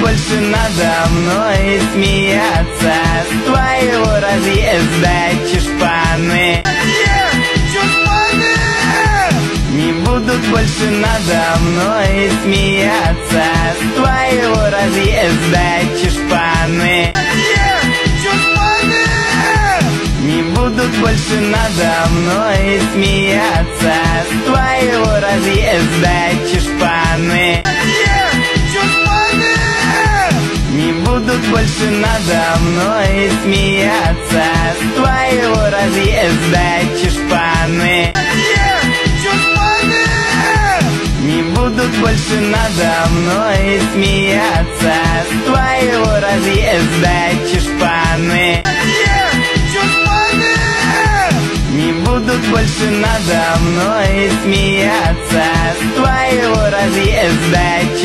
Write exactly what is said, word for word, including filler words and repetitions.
больше надо мной смеяться с твоего разъезда чушпаны. Не будут больше надо мной смеяться с твоего разъезда чушпаны. Не будут больше надо мной смеяться с твоего разъезда чушпаны. Не будут больше надо мной смеяться с твоего разъезда чушпаны. Не будут больше надо мной смеяться с твоего разъезда чушпаны. Не будут больше надо мной смеяться с твоего разъезда